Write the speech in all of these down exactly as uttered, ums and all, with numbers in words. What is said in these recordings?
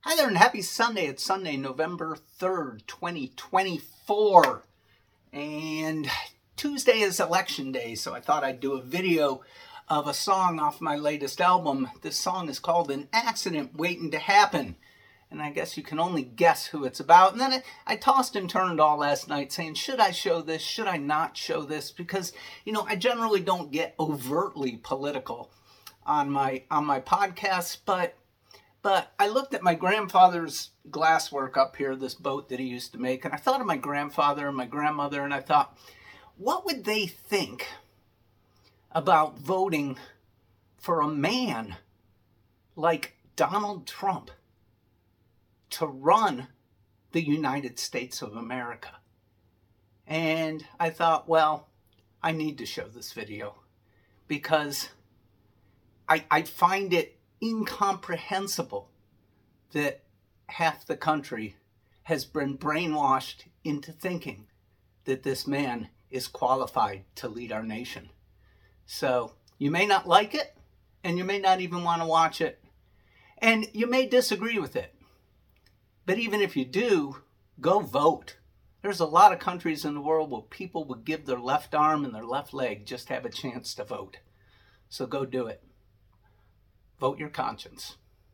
Hi there and happy Sunday. It's Sunday, November third, twenty twenty-four. And Tuesday is election day, so I thought I'd do a video of a song off my latest album. This song is called An Accident Waiting to Happen. And I guess you can only guess who it's about. And then I, I tossed and turned all last night saying, should I show this? Should I not show this? Because, you know, I generally don't get overtly political on my on my podcasts, but But I looked at my grandfather's glasswork up here, this boat that he used to make, and I thought of my grandfather and my grandmother, and I thought, what would they think about voting for a man like Donald Trump to run the United States of America? And I thought, well, I need to show this video because I, I find it incomprehensible that half the country has been brainwashed into thinking that this man is qualified to lead our nation. So you may not like it, and you may not even want to watch it, and you may disagree with it. But even if you do, go vote. There's a lot of countries in the world where people would give their left arm and their left leg just to have a chance to vote. So go do it. Vote your conscience.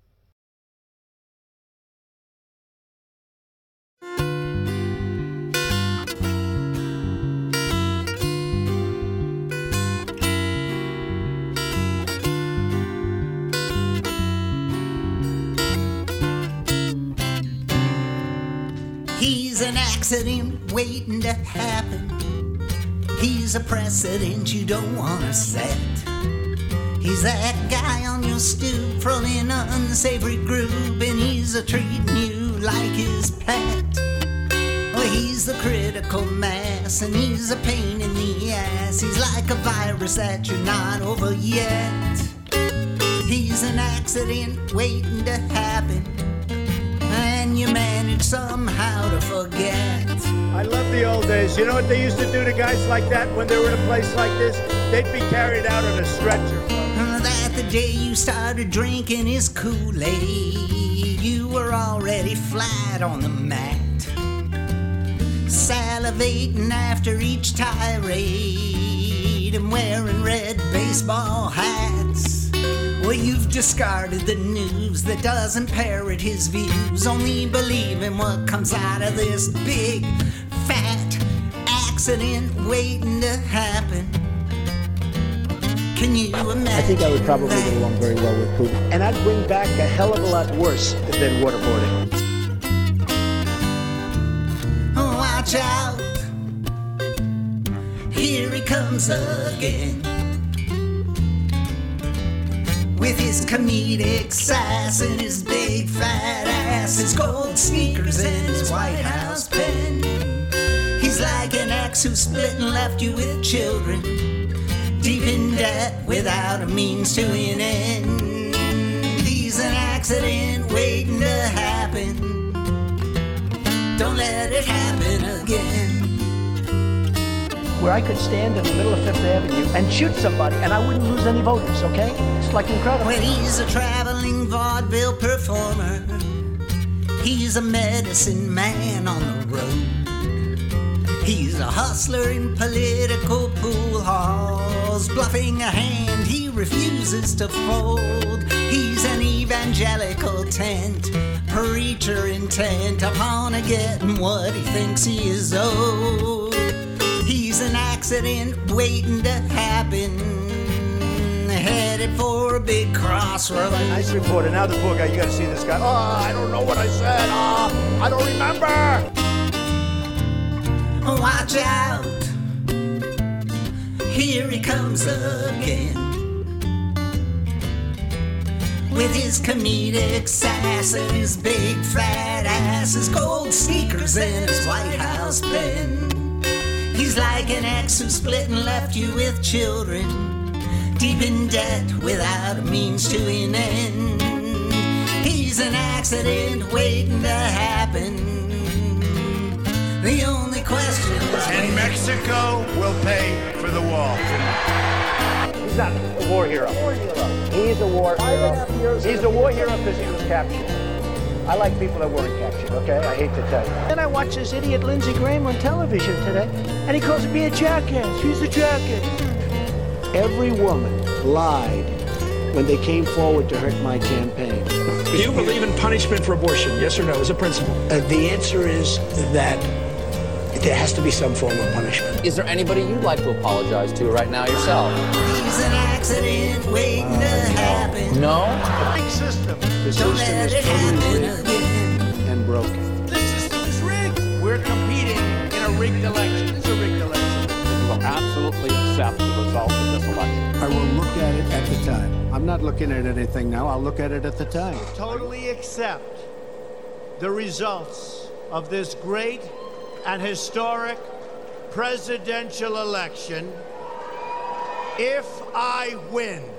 He's an accident waiting to happen. He's a precedent you don't want to set. He's that guy on your stoop from an unsavory group, and he's a treating you like his pet. Well, he's the critical mass, and he's a pain in the ass. He's like a virus that you're not over yet. He's an accident waiting to happen, and you manage somehow to forget. I love the old days. You know what they used to do to guys like that when they were in a place like this? They'd be carried out on a stretcher. That the day you started drinking his Kool-Aid, you were already flat on the mat, salivating after each tirade and wearing red baseball hats. Well, you've discarded the news that doesn't parrot his views, only believing what comes out of this big, fat accident waiting to happen. Can you imagine? I think I would probably get along very well with Putin. And I'd bring back a hell of a lot worse than waterboarding. Watch out, here he comes again, with his comedic sass and his big fat ass, his gold sneakers and his White House pen. He's like an ex who split and left you with children, deep in debt without a means to an end. He's an accident waiting to happen. Don't let it happen again. Where I could stand in the middle of Fifth Avenue and shoot somebody and I wouldn't lose any voters, okay? It's like incredible. Well, he's a traveling vaudeville performer. He's a medicine man on the road. He's a hustler in political pool halls, bluffing a hand he refuses to fold. He's an evangelical tent preacher intent upon a getting what he thinks he is owed. He's an accident waiting to happen, headed for a big crossroad. Nice reporter. Now the poor guy, you gotta see this guy. Oh, I don't know what I said. Oh, I don't remember. Watch out, here he comes again, with his comedic sass and his big fat ass, his gold sneakers and his White House pen. He's like an ex who split and left you with children, deep in debt without a means to an end. He's an accident waiting to happen. The only question is, And Mexico will pay for the wall. He's not a war hero. War hero. He's a war hero. He's a war hero because he was captured. I like people that weren't captured, okay? I hate to tell you. Then I watched this idiot Lindsey Graham on television today, and he calls me a jackass. He's a jackass. Every woman lied when they came forward to hurt my campaign. Do you believe in punishment for abortion, yes or no, as a principle? Uh, the answer is that there has to be some form of punishment. Is there anybody you'd like to apologize to right now yourself? He's an accident waiting to happen. No? Big system. Don't The system let is it totally happen rigged again. and broken. The system is rigged. We're competing in a rigged election. It's a rigged election. You will absolutely accept the results of this election. I will look at it at the time. I'm not looking at anything now. I'll look at it at the time. Totally accept the results of this great and historic presidential election if I win.